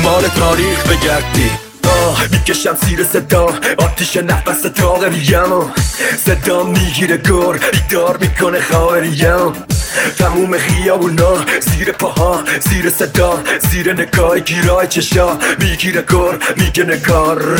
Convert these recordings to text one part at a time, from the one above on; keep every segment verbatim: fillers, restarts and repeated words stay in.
دنبال تاریخ بگردی. میکشم زیر صدا آتیش نفس داغریم، صدا میگیره گر بیدار میکنه خاوریم. تموم خیابونا زیر پاها، زیر صدا، زیر نگاه گیرای چشا میگیره گر میگه نگار.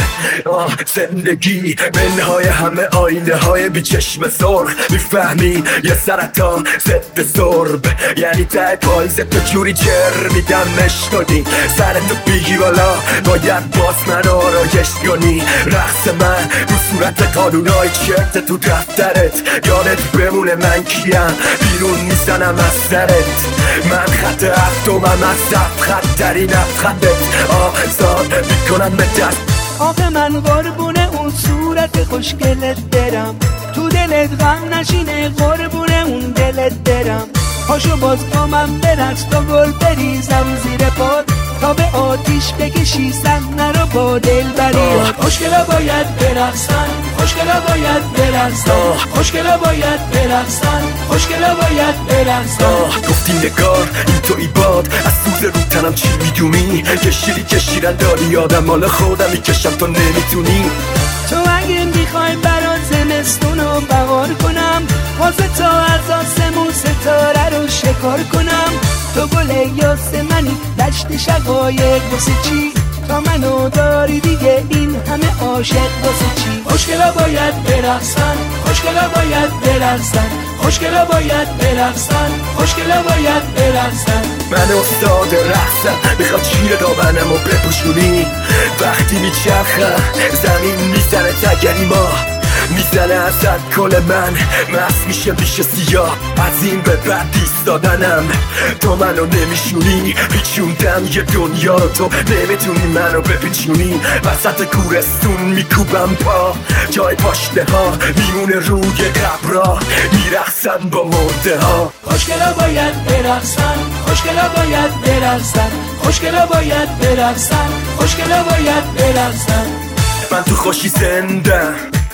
زندگی منهای همه آینه های بی چشم سرخ، میفهمی یه سرطان ضد سرب، یعنی ته پایزه تو جوری جر میدمش کنی، سرتو بگی بالا باید باز من آرایش کنی. رقص من رو صورت قانونای چرت تو دفترت، یادت بمونه من کیم بیرون میزنم از سرت. من خط هفتمم از زفت خط ترین خطت، آزاد میکنم به دست. آخه من قربونه اون صورت خوشگلت برم، تو دلت غم نشینه قربونه اون دلت برم. پاشو باز با من برقص تا گل بریزم زیر پات، تا به آتیش بکشی صحنه رو با دلبریات. خوشگلا باید برقصن، خوشگلا باید برقصن، خوشگلا باید برقصن، خوشگلا باید برقصن. گفتی نگار این توی باد از سوز رو تنم چی میدونی، که شیری که شیرن داری یادم مال خودم میکشم تو نمیتونی. تو اگه میخوای برات زمستون رو بهار کنم، واسه تا از آسمون ستاره رو شکار کنم. تو گل یاسمنی دشت شقایق واسه چی، تا منو داری دیگه این همه عاشق واسه چی. خوشگلا باید برقصن، خوشگلا باید برقصن، خوشگلا باید برقصن، خوشگلا باید برقصن. من استاد رقصم، میخواد شیر دامنم رو بپوشونی. وقتی میچرخم زمین میزنه تگری ما، میزنه ازت کل من مست میشه میشه سیاه. از این به بعد ایستادنم تو منو نمیشونی، پیچوندم یه دنیا رو تو نمیتونی منو بپیچونی. وسط گورستون میکوبم پا، جای پاشنه ها میمونه روی قبرا، میرقصن با مرده ها. خوشگلا باید برقصن، خوشگلا باید برقصن، خوشگلا باید برقصن، خوشگلا باید برقصن. من تو خوشی زندم،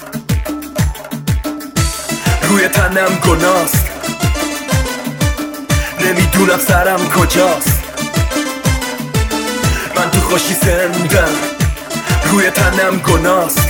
روی تنم گناست، نمیدونم سرم کجاست. من تو خوشی زندم، روی تنم گناست،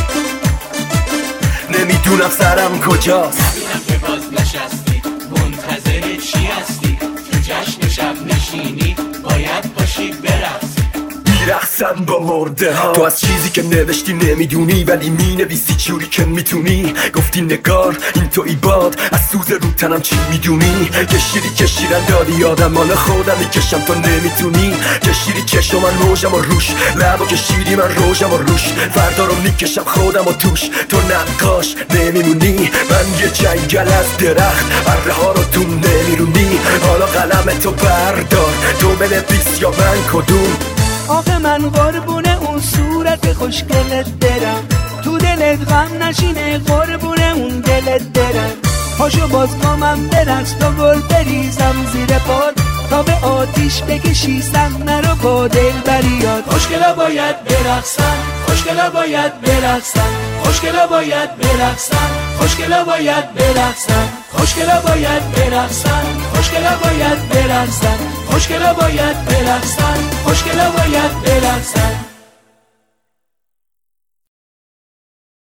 نمیدونم سرم کجاست. نبینم که باز نشستی، منتظر چی هستی؟ تو جشن شب نشینی باید باشی برقصی. میرقصن با مرده ها. تو از چیزی که نوشتی نمیدونی، ولی مینویسی جوری که میتونی. گفتی نگار این توی باد از سوز رو تنم چی میدونی، که شیری که شیرن دادی یادم مال خودم میکشم تو نمیتونی. که شیری کشم من روشم و روش، لبا که شیری من روشم و روش، فردا رو میکشم خودم و توش. تو نقاش نمیمونی، من یه جنگل از درخت، اره ها رو تو نمیرونی. حالا قلم تو بردار، تو بنویس یا من کدوم. آخه من قربونه اون صورت خوشگلت برم، تو دلت غم نشینه قربونه اون دلت برم. پاشو باز با من برقص تا گل بریزم زیر پات، تا به آتیش بکشی صحنه رو با دلبریات. خوشگلا باید برقصن، خوشگلا باید برقصن، خوشگلا باید برقصن، خوشگلا باید برقصن، خوشگلا باید برقصن، خوشگلا باید برقصن، خوشگلا باید برقصن، خوشگلا باید برقصن.